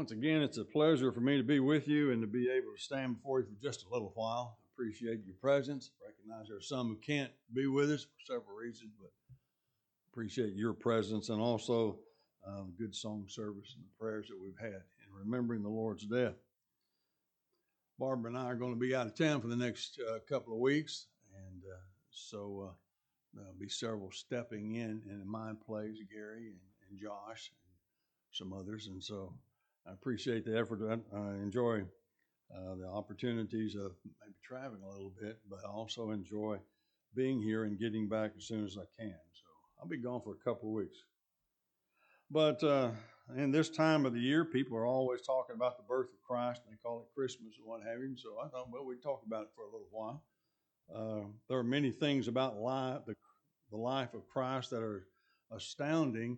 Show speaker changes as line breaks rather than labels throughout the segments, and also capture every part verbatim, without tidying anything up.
Once again, it's a pleasure for me to be with you and to be able to stand before you for just a little while. I appreciate your presence. Recognize there are some who can't be with us for several reasons, but appreciate your presence and also uh, the good song service and the prayers that we've had in remembering the Lord's death. Barbara and I are going to be out of town for the next uh, couple of weeks, and uh, so uh, there'll be several stepping in in my place, Gary and, and Josh and some others, and so I appreciate the effort. I, I enjoy uh, the opportunities of maybe traveling a little bit, but I also enjoy being here and getting back as soon as I can. So I'll be gone for a couple of weeks. But uh, in this time of the year, people are always talking about the birth of Christ. And they call it Christmas and what have you. So I thought, well, we'd talk about it for a little while. Uh, there are many things about life, the, the life of Christ that are astounding,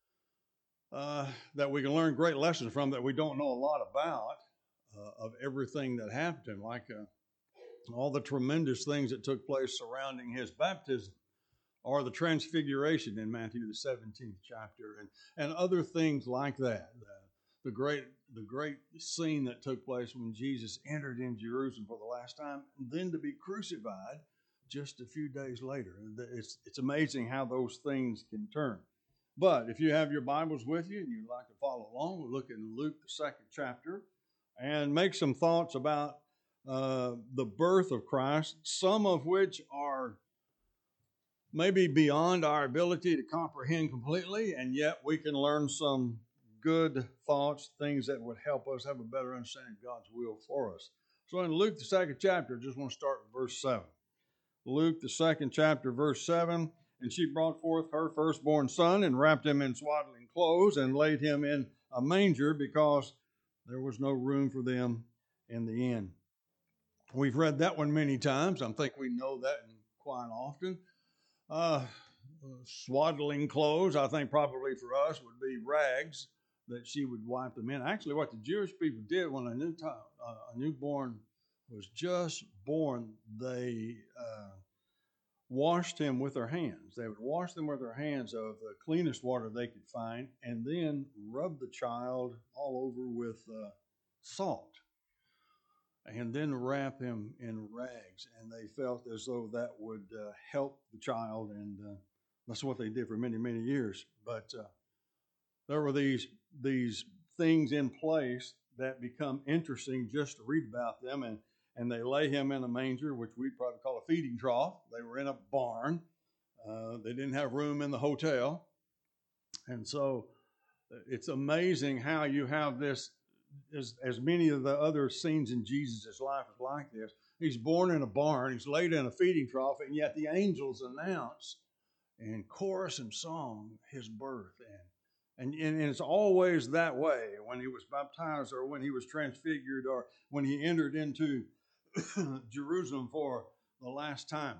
uh, that we can learn great lessons from that we don't know a lot about, uh, of everything that happened to him, like uh, all the tremendous things that took place surrounding his baptism, or the transfiguration in Matthew the seventeenth chapter, and, and other things like that. The, the great the great scene that took place when Jesus entered in Jerusalem for the last time, and then to be crucified just a few days later. It's, it's amazing how those things can turn. But if you have your Bibles with you and you'd like to follow along, we'll look in Luke the second chapter and make some thoughts about uh, the birth of Christ, some of which are maybe beyond our ability to comprehend completely, and yet we can learn some good thoughts, things that would help us have a better understanding of God's will for us. So in Luke, the second chapter, I just want to start with verse seven. Luke, the second chapter, verse seven, and she brought forth her firstborn son and wrapped him in swaddling clothes and laid him in a manger because there was no room for them in the inn. We've read that one many times. I think we know that quite often. Uh, swaddling clothes, I think probably for us would be rags that she would wipe them in. Actually, what the Jewish people did when a new time, uh, a newborn was just born, they uh, washed him with their hands. They would wash them with their hands of the cleanest water they could find, and then rub the child all over with uh, salt, and then wrap him in rags. And they felt as though that would uh, help the child, and uh, that's what they did for many, many years. But uh, there were these these things in place that become interesting just to read about them, and and they lay him in a manger, which we'd probably call a feeding trough. They were in a barn. Uh, they didn't have room in the hotel, and so it's amazing how you have this. As, as many of the other scenes in Jesus' life is like this. He's born in a barn, he's laid in a feeding trough, and yet the angels announce in chorus and song his birth. And, and, and it's always that way when he was baptized, or when he was transfigured, or when he entered into Jerusalem for the last time.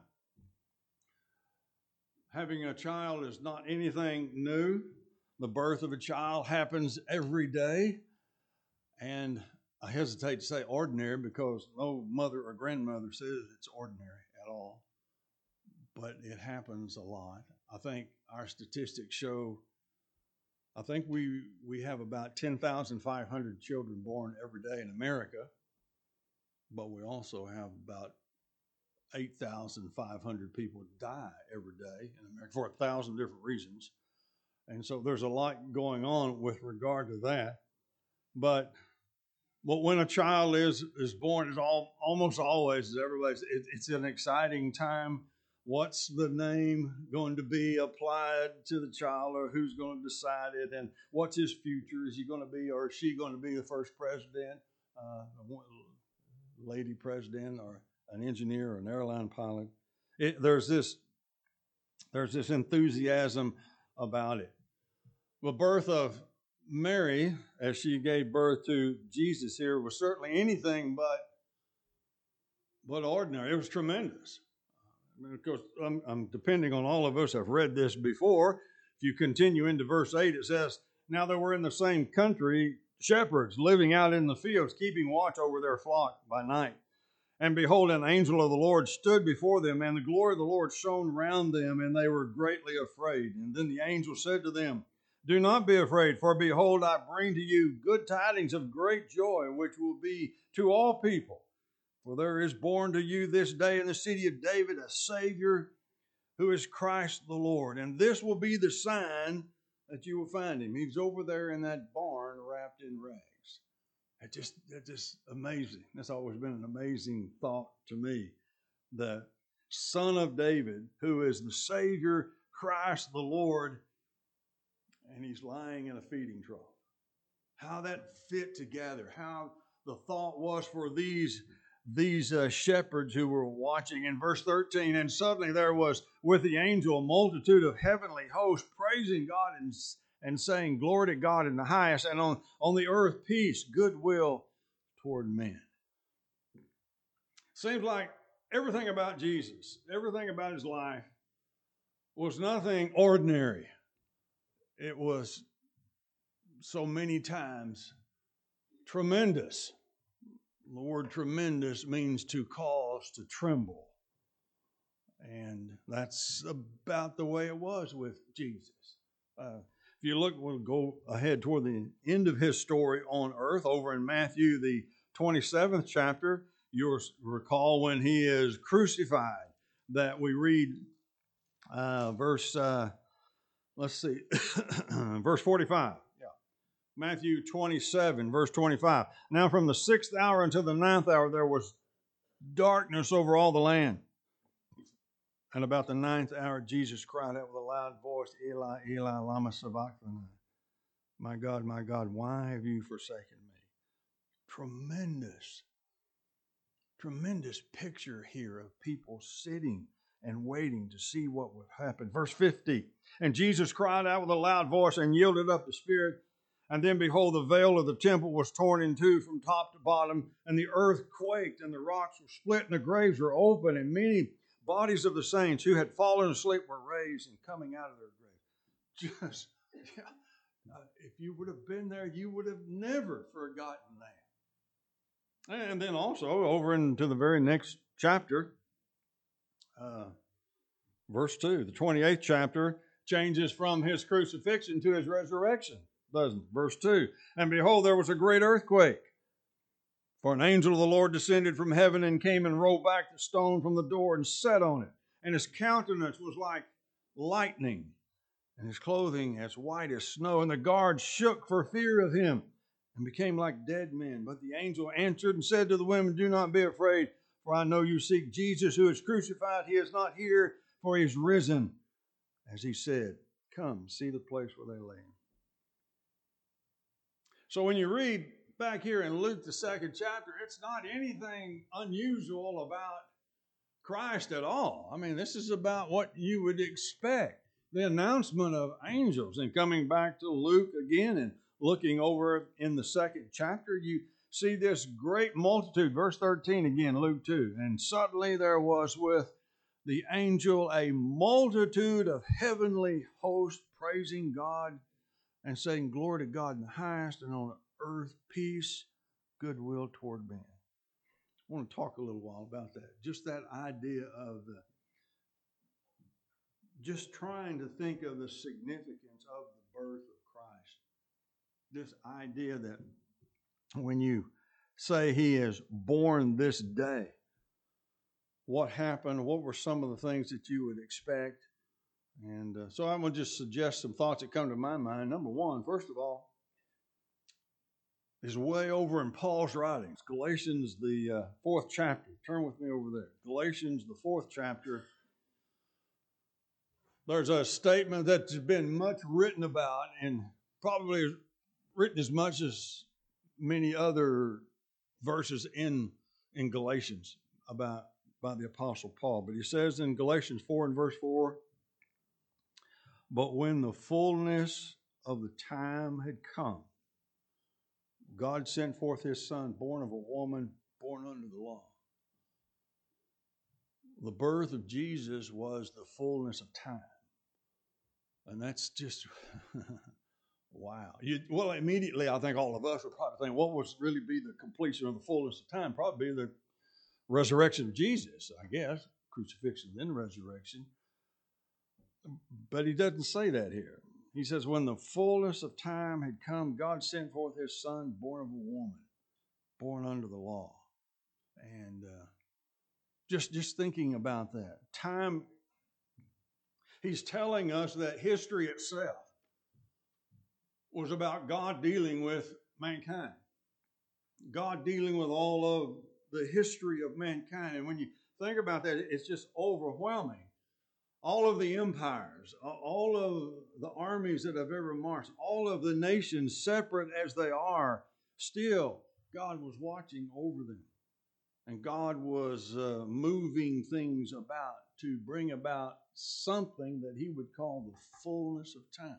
Having a child is not anything new. The birth of a child happens every day. And I hesitate to say ordinary because no mother or grandmother says it's ordinary at all. But it happens a lot. I think our statistics show, I think we we have about ten thousand five hundred children born every day in America. But we also have about eight thousand five hundred people die every day in America for a thousand different reasons. And so there's a lot going on with regard to that. But But when a child is is born, it's all almost always, as everybody says, it, it's an exciting time. What's the name going to be applied to the child, or who's going to decide it, and what's his future? Is he going to be, or is she going to be the first president, uh, lady president, or an engineer, or an airline pilot? It, there's this there's this enthusiasm about it. The birth of Mary, as she gave birth to Jesus here, was certainly anything but but ordinary. It was tremendous. I mean, of course, I'm, I'm depending on all of us have read this before. If you continue into verse eight, it says, "Now there were in the same country shepherds living out in the fields, keeping watch over their flock by night. And behold, an angel of the Lord stood before them, and the glory of the Lord shone round them, and they were greatly afraid. And then the angel said to them, Do not be afraid, for behold, I bring to you good tidings of great joy, which will be to all people. For there is born to you this day in the city of David a Savior, who is Christ the Lord. And this will be the sign that you will find him. He's over there in that barn wrapped in rags. It just, it's just amazing. That's always been an amazing thought to me. The Son of David, who is the Savior, Christ the Lord, and he's lying in a feeding trough. How that fit together, how the thought was for these, these uh, shepherds who were watching. In verse thirteen, and suddenly there was with the angel a multitude of heavenly hosts praising God and, and saying, glory to God in the highest, and on, on the earth peace, goodwill toward men. Seems like everything about Jesus, everything about his life was nothing ordinary. It was so many times tremendous. The word tremendous means to cause to tremble. And that's about the way it was with Jesus. Uh, if you look, we'll go ahead toward the end of his story on earth, over in Matthew, the twenty-seventh chapter. You'll recall when he is crucified that we read uh, verse, uh, let's see, verse forty-five. Yeah. Matthew twenty-seven, verse twenty-five. Now from the sixth hour until the ninth hour, there was darkness over all the land. And about the ninth hour, Jesus cried out with a loud voice, Eli, Eli, lama sabachthani. My God, my God, why have you forsaken me? Tremendous, tremendous picture here of people sitting and waiting to see what would happen. Verse fifty, and Jesus cried out with a loud voice and yielded up the spirit. And then behold, the veil of the temple was torn in two from top to bottom, and the earth quaked, and the rocks were split, and the graves were open, and many bodies of the saints who had fallen asleep were raised and coming out of their graves. Just, yeah, uh, if you would have been there, you would have never forgotten that. And then also over into the very next chapter, uh, verse two, the twenty-eighth chapter changes from his crucifixion to his resurrection, doesn't it? Verse two, and behold, there was a great earthquake. For an angel of the Lord descended from heaven and came and rolled back the stone from the door and sat on it. And his countenance was like lightning, and his clothing as white as snow. And the guards shook for fear of him and became like dead men. But the angel answered and said to the women, do not be afraid, for I know you seek Jesus who is crucified. He is not here, for he is risen, as he said. Come, see the place where they lay him. So when you read back here in Luke, the second chapter, it's not anything unusual about Christ at all. I mean, this is about what you would expect. The announcement of angels. And coming back to Luke again and looking over in the second chapter, you see this great multitude. Verse thirteen again, Luke two. And suddenly there was with the angel a multitude of heavenly hosts praising God and saying, glory to God in the highest, and on earth peace, goodwill toward men. I want to talk a little while about that. Just that idea of the, just trying to think of the significance of the birth of Christ. This idea that when you say he is born this day, what happened, what were some of the things that you would expect? And uh, so I'm going to just suggest some thoughts that come to my mind. Number one, first of all, is way over in Paul's writings. Galatians, the uh, fourth chapter. Turn with me over there. Galatians, the fourth chapter. There's a statement that's been much written about, and probably written as much as many other verses in, in Galatians about by the Apostle Paul. But he says in Galatians four and verse four, but when the fullness of the time had come, God sent forth his Son, born of a woman, born under the law. The birth of Jesus was the fullness of time. And that's just, wow. You, well, immediately I think all of us would probably think, what would really be the completion of the fullness of time? Probably the resurrection of Jesus, I guess. Crucifixion, then resurrection. But he doesn't say that here. he says, when the fullness of time had come, God sent forth his son, born of a woman, born under the law. And uh, just, just thinking about that. Time, he's telling us that history itself was about God dealing with mankind. God dealing with all of the history of mankind. And when you think about that, it's just overwhelming. All of the empires, all of the armies that have ever marched, all of the nations, separate as they are, still God was watching over them. And God was uh, moving things about to bring about something that he would call the fullness of time.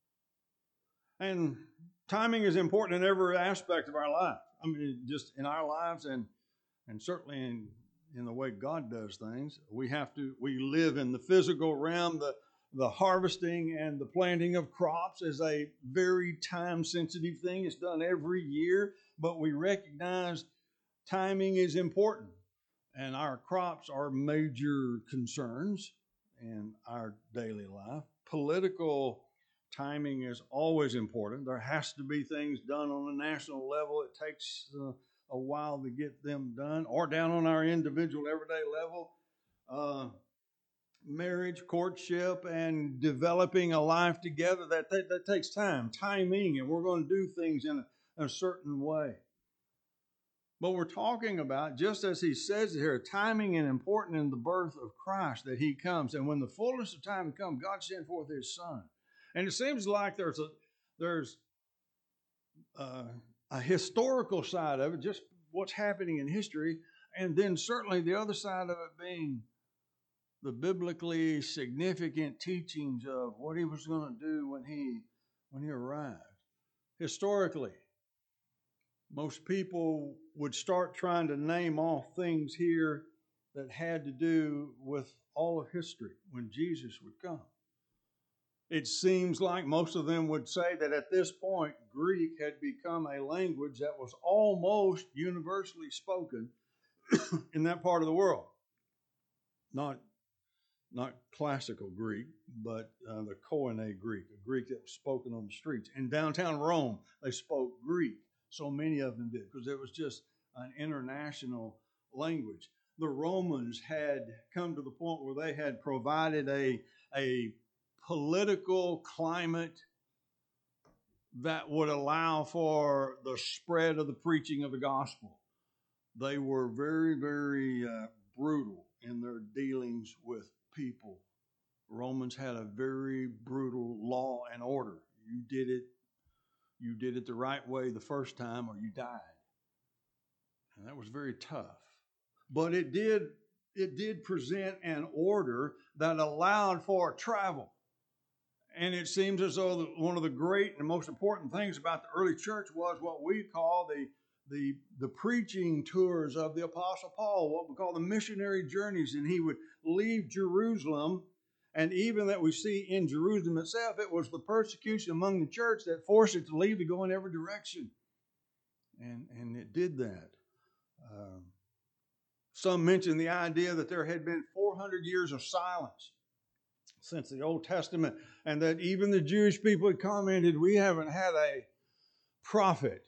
And timing is important in every aspect of our life. I mean, just in our lives and, and certainly in in the way God does things. We have to, we live in the physical realm. The, the harvesting and the planting of crops is a very time-sensitive thing. It's done every year, but we recognize timing is important. And our crops are major concerns in our daily life. Political timing is always important. There has to be things done on a national level. It takes uh, a while to get them done, or down on our individual everyday level. Uh, marriage, courtship, and developing a life together, that, that, that takes time, timing, and we're going to do things in a, a certain way. But we're talking about, just as he says here, timing and important in the birth of Christ, that he comes. And when the fullness of time comes, God sent forth his son. And it seems like there's a there's uh, a historical side of it, just what's happening in history, and then certainly the other side of it being the biblically significant teachings of what he was going to do when he when he arrived. Historically, most people would start trying to name off things here that had to do with all of history when Jesus would come. It seems like most of them would say that at this point, Greek had become a language that was almost universally spoken in that part of the world. Not, not classical Greek, but uh, the Koine Greek, a Greek that was spoken on the streets. In downtown Rome, they spoke Greek. So many of them did, because it was just an international language. The Romans had come to the point where they had provided a, a political climate that would allow for the spread of the preaching of the gospel. They were very, very uh, brutal in their dealings with people. Romans had a very brutal law and order. You did it, you did it the right way the first time, or you died. And that was very tough. But it did, it did present an order that allowed for travel. And it seems as though the, one of the great and most important things about the early church was what we call the, the, the preaching tours of the Apostle Paul, what we call the missionary journeys. And he would leave Jerusalem, and even that we see in Jerusalem itself, it was the persecution among the church that forced it to leave to go in every direction. And, and it did that. Um, some mention the idea that there had been four hundred years of silence since the Old Testament, and that even the Jewish people had commented, we haven't had a prophet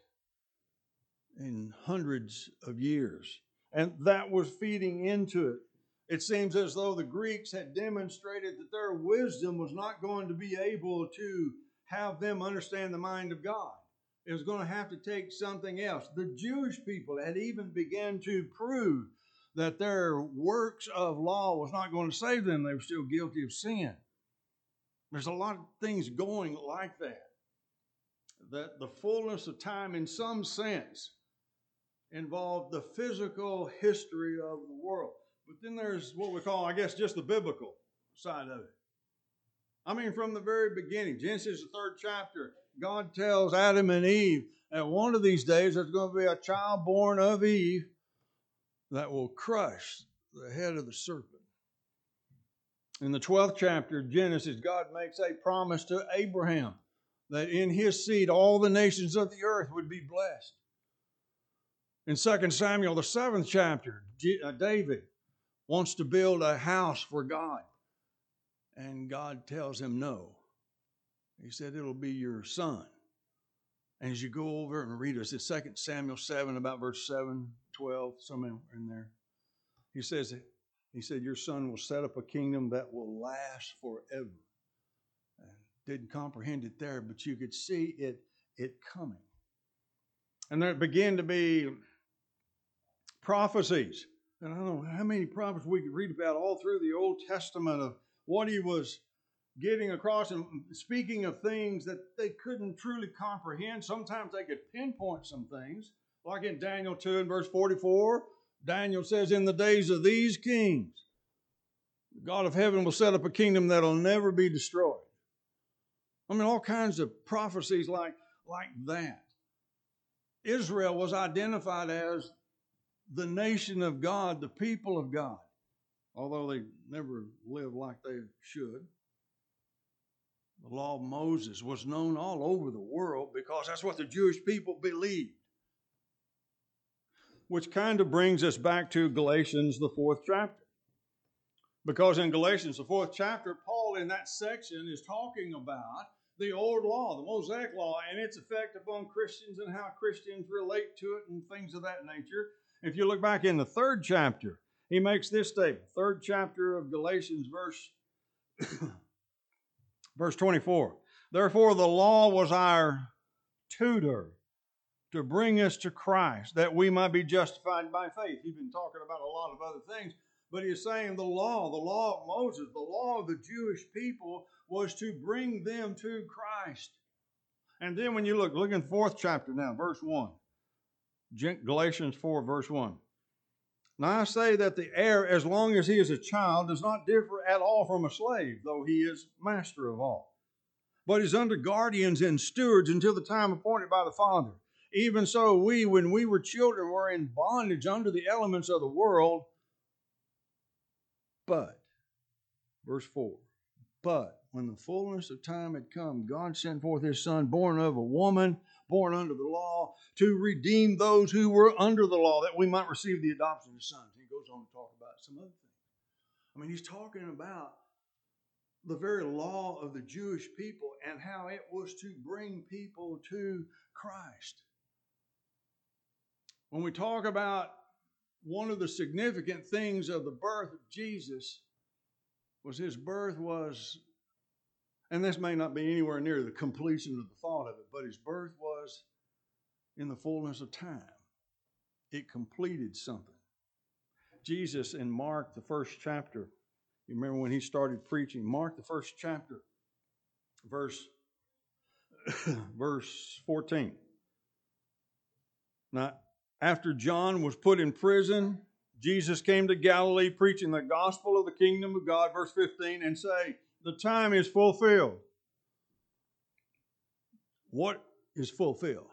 in hundreds of years. And that was feeding into it. It seems as though the Greeks had demonstrated that their wisdom was not going to be able to have them understand the mind of God. It was going to have to take something else. The Jewish people had even begun to prove that their works of law was not going to save them. They were still guilty of sin. There's a lot of things going like that. That the fullness of time, in some sense, involved the physical history of the world. But then there's what we call, I guess, just the biblical side of it. I mean, from the very beginning, Genesis, the third chapter, God tells Adam and Eve that one of these days there's going to be a child born of Eve that will crush the head of the serpent. In the twelfth chapter of Genesis, God makes a promise to Abraham that in his seed all the nations of the earth would be blessed. In Second Samuel, the seventh chapter, David wants to build a house for God, and God tells him no. He said, it'll be your son. And as you go over and read us, it's Second Samuel seven, about verse seven, twelve, somewhere in there. He says, he said, your son will set up a kingdom that will last forever. And didn't comprehend it there, but you could see it, it coming. And there began to be prophecies. And I don't know how many prophecies we could read about all through the Old Testament of what he was getting across and speaking of things that they couldn't truly comprehend. Sometimes they could pinpoint some things, like in Daniel two and verse forty-four. Daniel says, in the days of these kings, the God of heaven will set up a kingdom that will never be destroyed. I mean, all kinds of prophecies like, like that. Israel was identified as the nation of God, the people of God, although they never lived like they should. The law of Moses was known all over the world because that's what the Jewish people believed. Which kind of brings us back to Galatians, the fourth chapter. Because in Galatians, the fourth chapter, Paul in that section is talking about the old law, the Mosaic law, and its effect upon Christians and how Christians relate to it and things of that nature. If you look back in the third chapter, he makes this statement. Third chapter of Galatians, verse, verse twenty-four. Therefore, the law was our tutor to bring us to Christ, that we might be justified by faith. He's been talking about a lot of other things, but he's saying the law, the law of Moses, the law of the Jewish people was to bring them to Christ. And then when you look, look in fourth chapter now, verse one. Galatians four, verse one. Now I say that the heir, as long as he is a child, does not differ at all from a slave, though he is master of all, but is under guardians and stewards until the time appointed by the Father. Even so, we, when we were children, were in bondage under the elements of the world. But, verse four, but when the fullness of time had come, God sent forth his Son, born of a woman, born under the law, to redeem those who were under the law, that we might receive the adoption of sons. He goes on to talk about some other things. I mean, he's talking about the very law of the Jewish people and how it was to bring people to Christ. When we talk about one of the significant things of the birth of Jesus was his birth was, and this may not be anywhere near the completion of the thought of it, but his birth was in the fullness of time. It completed something. Jesus in Mark, the first chapter, you remember when he started preaching, Mark, the first chapter, verse, verse fourteen. Now, after John was put in prison, Jesus came to Galilee preaching the gospel of the kingdom of God, verse fifteen, and say, the time is fulfilled. What is fulfilled?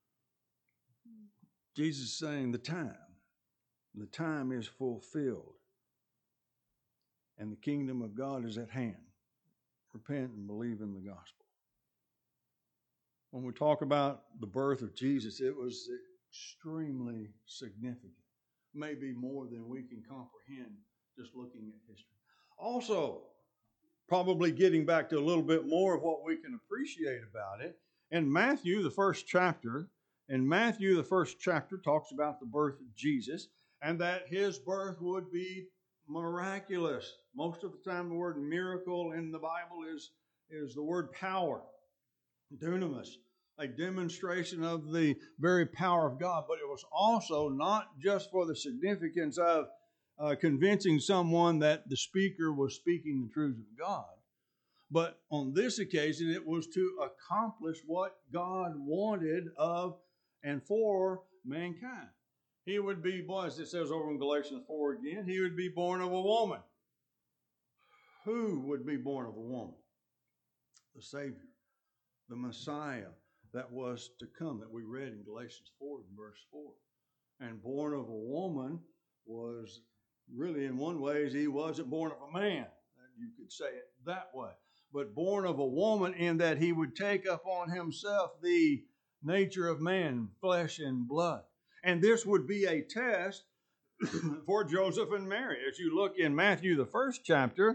Jesus is saying the time. The time is fulfilled. And the kingdom of God is at hand. Repent and believe in the gospel. When we talk about the birth of Jesus, it was extremely significant. Maybe more than we can comprehend just looking at history. Also, probably getting back to a little bit more of what we can appreciate about it. In Matthew, the first chapter, in Matthew, the first chapter talks about the birth of Jesus and that his birth would be miraculous. Most of the time the word miracle in the Bible is, is the word power, dunamis, a demonstration of the very power of God. But it was also not just for the significance of uh, convincing someone that the speaker was speaking the truths of God. But on this occasion, it was to accomplish what God wanted of and for mankind. He would be, boy, as it says over in Galatians four again, he would be born of a woman. Who would be born of a woman? The Savior, the Messiah that was to come, that we read in Galatians four, verse four. And born of a woman was really, in one way, he wasn't born of a man. You could say it that way. But born of a woman in that he would take upon himself the nature of man, flesh and blood. And this would be a test for Joseph and Mary. As you look in Matthew, the first chapter,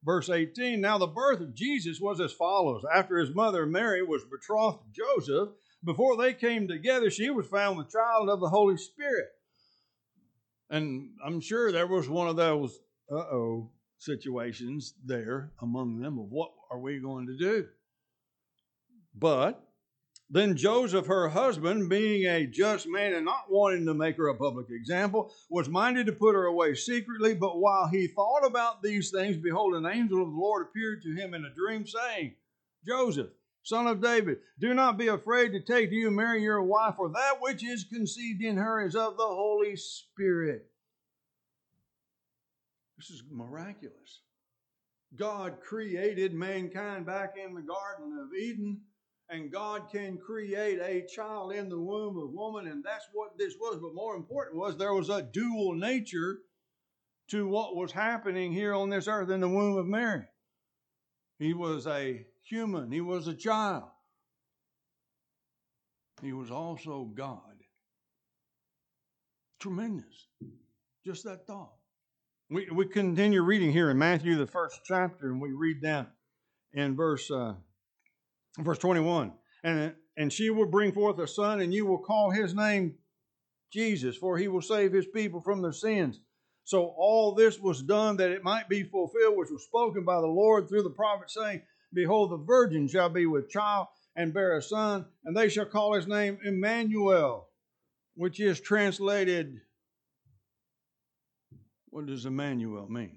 Verse eighteen, now the birth of Jesus was as follows. After his mother Mary was betrothed to Joseph, before they came together, she was found with child of the Holy Spirit. And I'm sure there was one of those uh-oh situations there among them of what are we going to do? But then Joseph, her husband, being a just man and not wanting to make her a public example, was minded to put her away secretly. But while he thought about these things, behold, an angel of the Lord appeared to him in a dream, saying, Joseph, son of David, do not be afraid to take to you Mary your wife, for that which is conceived in her is of the Holy Spirit. This is miraculous. God created mankind back in the Garden of Eden, and God can create a child in the womb of woman, and that's what this was. But more important was there was a dual nature to what was happening here on this earth in the womb of Mary. He was a human. He was a child. He was also God. Tremendous. Just that thought. We, we continue reading here in Matthew, the first chapter, and we read down in verse uh, verse twenty-one. And, and she will bring forth a son, and you will call his name Jesus, for he will save his people from their sins. So all this was done that it might be fulfilled, which was spoken by the Lord through the prophet, saying, behold, the virgin shall be with child and bear a son, and they shall call his name Emmanuel, which is translated, what does Emmanuel mean?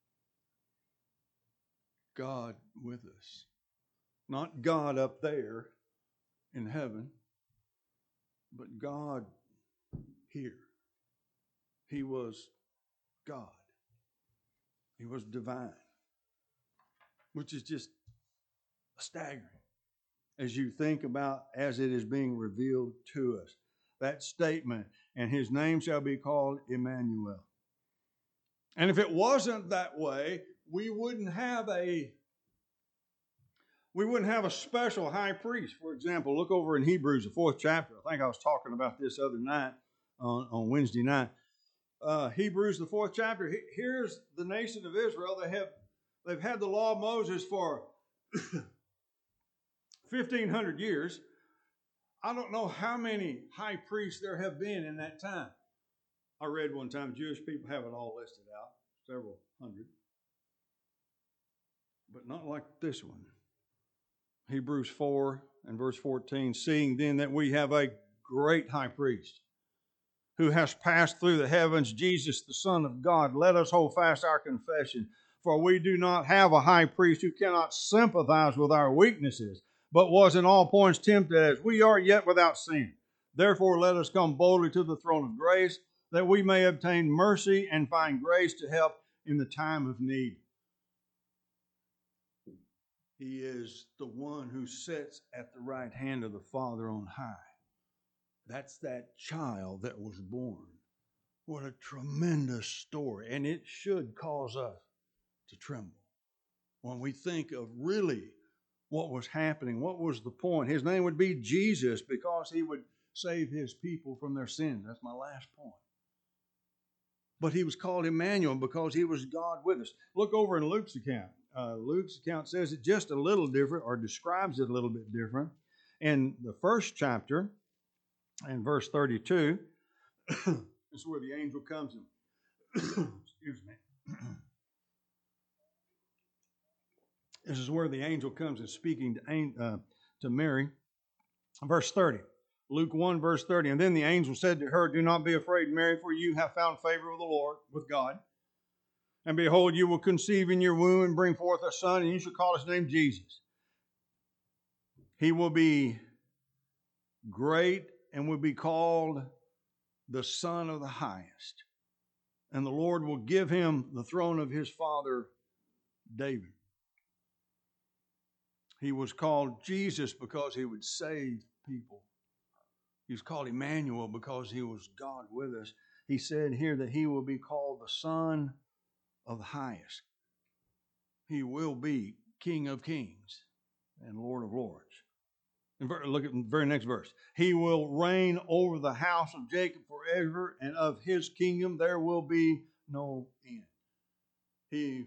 God with us. Not God up there in heaven, but God here. He was God. He was divine, which is just staggering as you think about as it is being revealed to us. That statement, and his name shall be called Emmanuel. And if it wasn't that way, we wouldn't have a we wouldn't have a special high priest. For example, look over in Hebrews, the fourth chapter. I think I was talking about this other night on, on Wednesday night. Uh, Hebrews, the fourth chapter. Here's the nation of Israel. They have they've had the law of Moses for fifteen hundred years. I don't know how many high priests there have been in that time. I read one time Jewish people have it all listed out, several hundred, but not like this one. Hebrews four and verse fourteen, seeing then that we have a great high priest who has passed through the heavens, Jesus, the Son of God, let us hold fast our confession. For we do not have a high priest who cannot sympathize with our weaknesses, but was in all points tempted as we are, yet without sin. Therefore let us come boldly to the throne of grace, that we may obtain mercy and find grace to help in the time of need. He is the one who sits at the right hand of the Father on high. That's that child that was born. What a tremendous story. And it should cause us to tremble when we think of really what was happening. What was the point? His name would be Jesus because he would save his people from their sins. That's my last point. But he was called Emmanuel because he was God with us. Look over in Luke's account. Uh, Luke's account says it just a little different, or describes it a little bit different. In the first chapter, in verse thirty-two, this is where the angel comes in. Excuse me. This is where the angel comes and speaking to, uh, to Mary. Verse thirty. Luke one, verse thirty. And then the angel said to her, do not be afraid, Mary, for you have found favor with the Lord, with God. And behold, you will conceive in your womb and bring forth a son, and you shall call his name Jesus. He will be great and will be called the Son of the Highest. And the Lord will give him the throne of his father David. He was called Jesus because he would save people. He was called Emmanuel because he was God with us. He said here that he will be called the Son of the Highest. He will be King of Kings and Lord of Lords. And look at the very next verse. He will reign over the house of Jacob forever, and of his kingdom there will be no end. He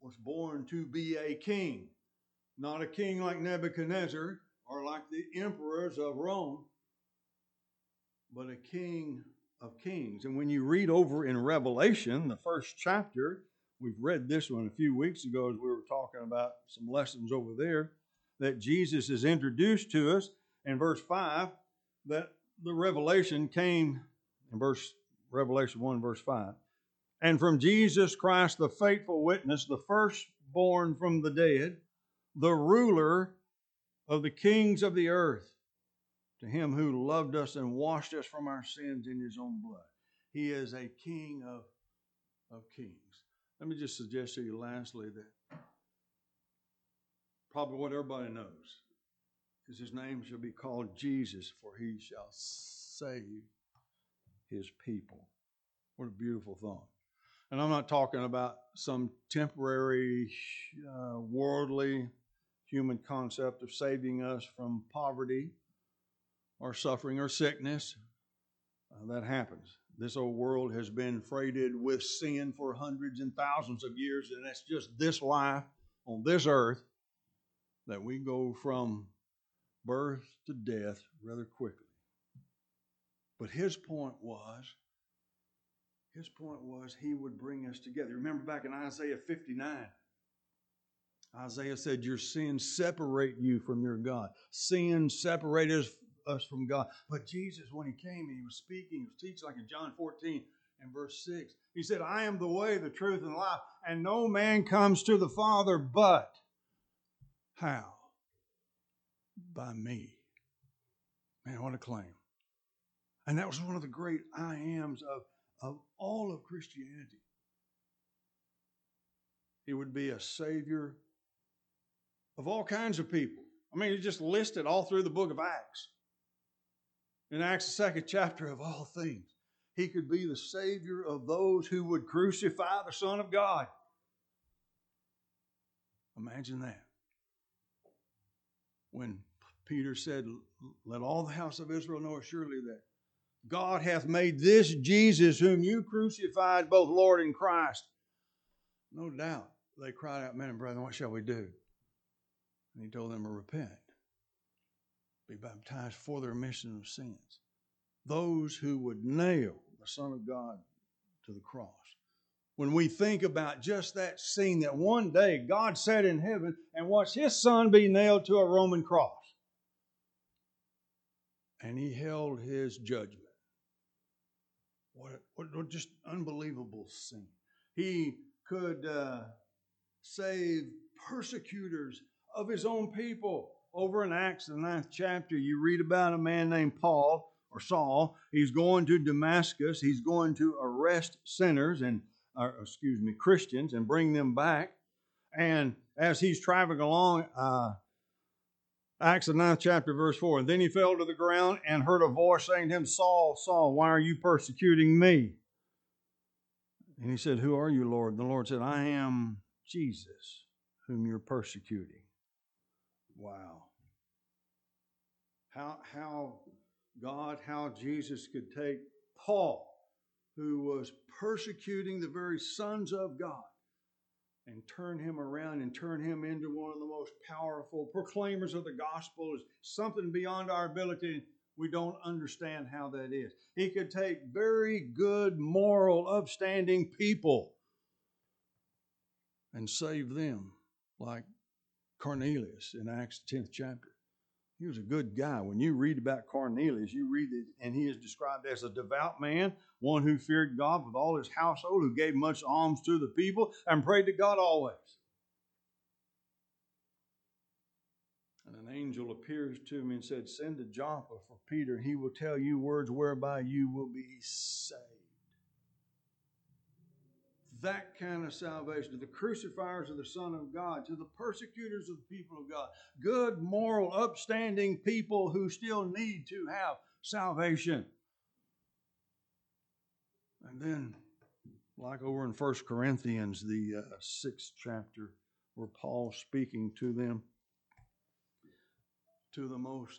was born to be a king. Not a king like Nebuchadnezzar or like the emperors of Rome, but a king of kings. And when you read over in Revelation, the first chapter, we've read this one a few weeks ago as we were talking about some lessons over there, that Jesus is introduced to us in verse five, that the revelation came in verse Revelation one, verse five. And from Jesus Christ, the faithful witness, the firstborn from the dead, the ruler of the kings of the earth, to him who loved us and washed us from our sins in his own blood. He is a king of, of kings. Let me just suggest to you lastly that probably what everybody knows is his name shall be called Jesus, for he shall save his people. What a beautiful thought. And I'm not talking about some temporary, uh, worldly, human concept of saving us from poverty or suffering or sickness. Uh, that happens. This old world has been freighted with sin for hundreds and thousands of years, and it's just this life on this earth that we go from birth to death rather quickly. But his point was, his point was he would bring us together. Remember back in Isaiah fifty-nine, Isaiah said, your sins separate you from your God. Sin separated us from God. But Jesus, when he came and he was speaking, he was teaching like in John fourteen and verse six. He said, I am the way, the truth, and the life, and no man comes to the Father but how? By me. Man, what a claim. And that was one of the great I ams of, of all of Christianity. He would be a Savior of all kinds of people. I mean, he just listed all through the book of Acts. In Acts, the second chapter, of all things, he could be the Savior of those who would crucify the Son of God. Imagine that. When Peter said, let all the house of Israel know surely that God hath made this Jesus whom you crucified both Lord and Christ. No doubt they cried out, men and brethren, what shall we do? And he told them to repent, be baptized for the remission of sins. Those who would nail the Son of God to the cross. When we think about just that scene that one day God sat in heaven and watched his Son be nailed to a Roman cross. And he held his judgment. What, what, what just unbelievable scene. He could uh, save persecutors of his own people. Over in Acts, the ninth chapter, you read about a man named Paul or Saul. He's going to Damascus. He's going to arrest sinners and, or, excuse me, Christians and bring them back. And as he's traveling along, uh, Acts the ninth chapter, verse four, and then he fell to the ground and heard a voice saying to him, Saul, Saul, why are you persecuting me? And he said, who are you, Lord? And the Lord said, I am Jesus, whom you're persecuting. Wow. How, how God, how Jesus could take Paul, who was persecuting the very sons of God, and turn him around and turn him into one of the most powerful proclaimers of the gospel, is something beyond our ability. We don't understand how that is. He could take very good, moral, upstanding people and save them, like Cornelius in Acts tenth chapter. He was a good guy. When you read about Cornelius, you read it, and he is described as a devout man, one who feared God with all his household, who gave much alms to the people, and prayed to God always. And an angel appears to him and said, send to Joppa for Peter. He will tell you words whereby you will be saved. That kind of salvation, to the crucifiers of the Son of God, to the persecutors of the people of God, good, moral, upstanding people who still need to have salvation. And then, like over in First Corinthians, the uh, sixth chapter, where Paul's speaking to them, to the most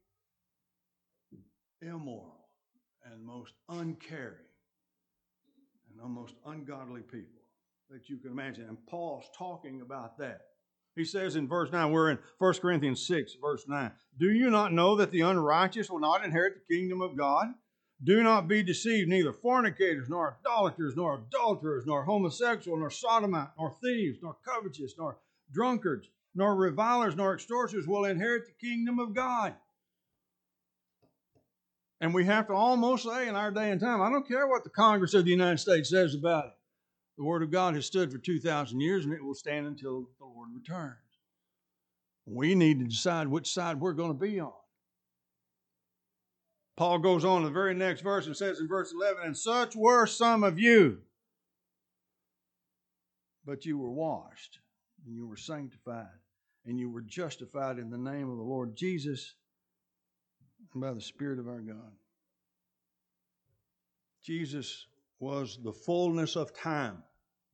immoral and most uncaring and the most ungodly people. that you can imagine. And Paul's talking about that. He says in verse nine, we're in First Corinthians six, verse nine. Do you not know that the unrighteous will not inherit the kingdom of God? Do not be deceived, neither fornicators, nor idolaters, nor adulterers, nor homosexuals, nor sodomites, nor thieves, nor covetous, nor drunkards, nor revilers, nor extortioners will inherit the kingdom of God. And we have to almost say in our day and time, I don't care what the Congress of the United States says about it. The Word of God has stood for two thousand years, and it will stand until the Lord returns. We need to decide which side we're going to be on. Paul goes on to the very next verse and says in verse eleven, and such were some of you, but you were washed, and you were sanctified, and you were justified in the name of the Lord Jesus and by the Spirit of our God. Jesus was the fullness of time.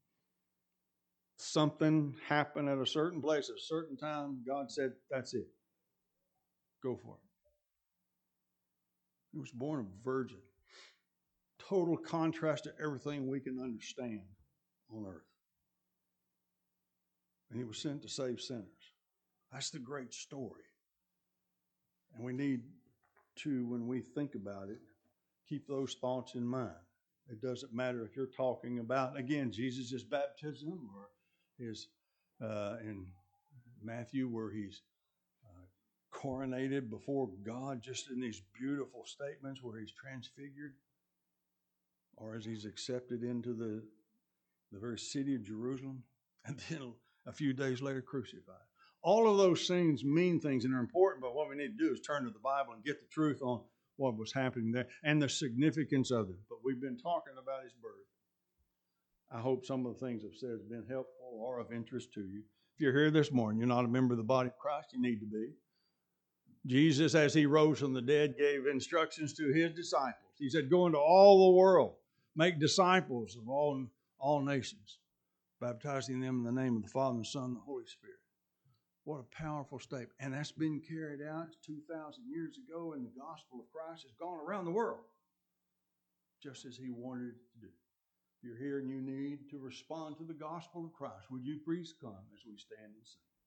Something happened at a certain place at a certain time. God said, that's it. Go for it. He was born of a virgin. Total contrast to everything we can understand on earth. And he was sent to save sinners. That's the great story. And we need to, when we think about it, keep those thoughts in mind. It doesn't matter if you're talking about, again, Jesus' baptism or his, uh, in Matthew, where he's uh, coronated before God, just in these beautiful statements where he's transfigured, or as he's accepted into the, the very city of Jerusalem, and then a few days later crucified. All of those things mean things and are important, but what we need to do is turn to the Bible and get the truth on what was happening there and the significance of it. But we've been talking about his birth. I hope some of the things I've said have been helpful or of interest to you. If you're here this morning, you're not a member of the body of Christ, you need to be. Jesus, as he rose from the dead, gave instructions to his disciples. He said, go into all the world, make disciples of all, all nations, baptizing them in the name of the Father, and the Son, and the Holy Spirit. What a powerful statement. And that's been carried out two thousand years ago, and the gospel of Christ has gone around the world, just as he wanted it to do. If you're here and you need to respond to the gospel of Christ, would you please come as we stand and sing?